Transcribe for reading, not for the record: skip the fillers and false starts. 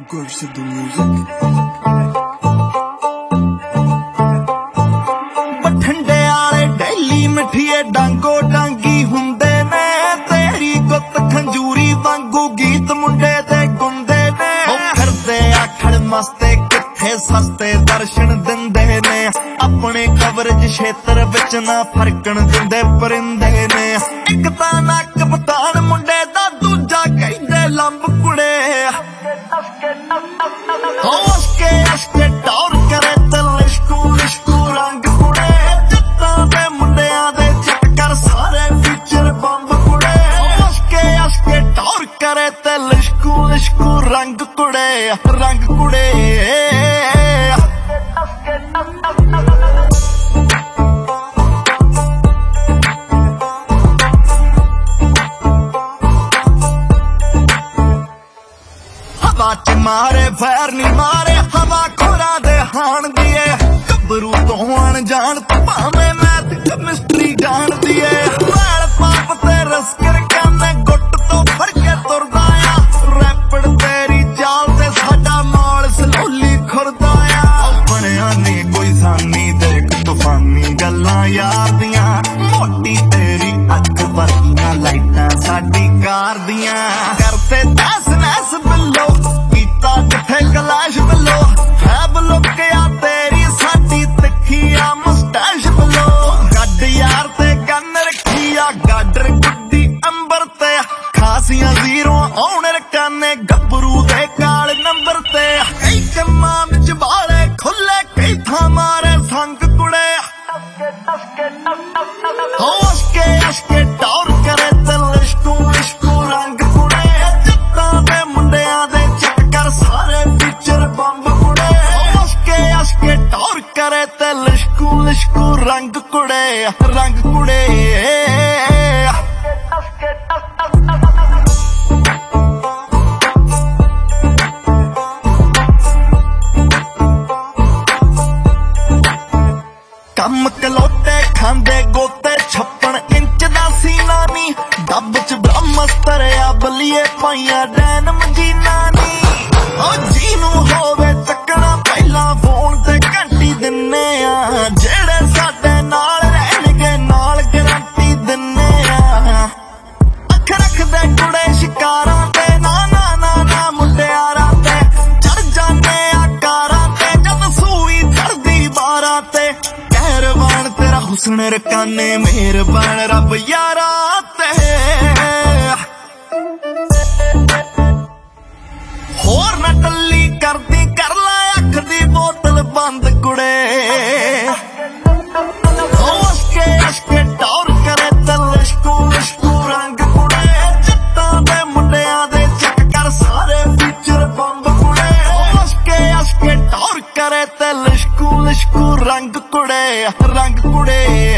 Gorse do music. बठंडे आले daily मिठिए डांगो Dangi हुंदे ने तेरी गुत खंजूरी वांगू गीत मुंडे ते गुंदे ने करदे आखड़ मस्ते किथे सस्ते दर्शन दिंदे ने अपने कवरेज क्षेत्र विच ना फरकण दिंदे परिंदे ने एक तां नक पतान मुंडे दा दूजा कहंदे लंब कुड़े उसके उसके टौर करे तल इश्कू इश्कू रंग कुड़े जत्तां दे मुंडियां दे चक्कर सारे फीचर बंब कुड़े उसके उसके टौर करे तल इश्कू इश्कू रंग कुड़े हवा च मारे फैर नी मारे हवा खोरा दे हाण दिए गबरू तो अनजान भावे मैथ केमिस्ट्री जान दिए लाल पाप ते रस्कर कहने गुट तो फड़ के तुरदा आ रैपड़ तेरी चाल ते साडा माल सलोली खुरदा आ अपनिया नी कोई सानी देख तूफानी गल्लां यार दियां मोटी तेरी अख वर्गियां लाइटां साडी कार दियां करते दस नैस बिल्लो कलाश बलो है बलो क्या तेरी साडी तिखिया मुस्टैश बलो गड यार ते गन रखिया गाडर गुड्डी अंबर ते खासियां जीरो आउण रकाने गबरू दे काल नंबर ते कई कम्मां विच बाले खुले कई थां मारे संग कुड़े उसके उसके टौर करे तल इश्कू इश्कू रंग कुड़े जत्तां दे मुंडियां दे चक्कर सारे टौर करे ते लिश्कू लिश्कू रंग कुड़े कम कलोटे खांदे गोते 56 इंच दा सीना नी डब च ब्रह्मस्त्र आ बलिए पाइया डैन मजीना नी ओ जीनू होवे चकना पहला फोन ते घंटी दिन्ने आ जेड़े साडे नाल रहणगे नाल गारंटी दिन्ने आ अख रखदे कुड़े शिकारां ते ना ना ना ना मुंडियारां ते चढ़ जाने आ कारां ते जद सूई चढ़दी बारां ते कहरवान तेरा हुस्न रकाने मेहरबान रब यारा ते होर ना टल्ली करदी कर ला अख दी बोतल बंद कुड़े उसके उसके टौर करे तल इश्कू इश्कू रंग कुड़े जत्तां दे मुंडियां दे चक्कर सारे फीचर बंब कुड़े उसके उसके टौर करे तल इश्कू इश्कू रंग कुड़े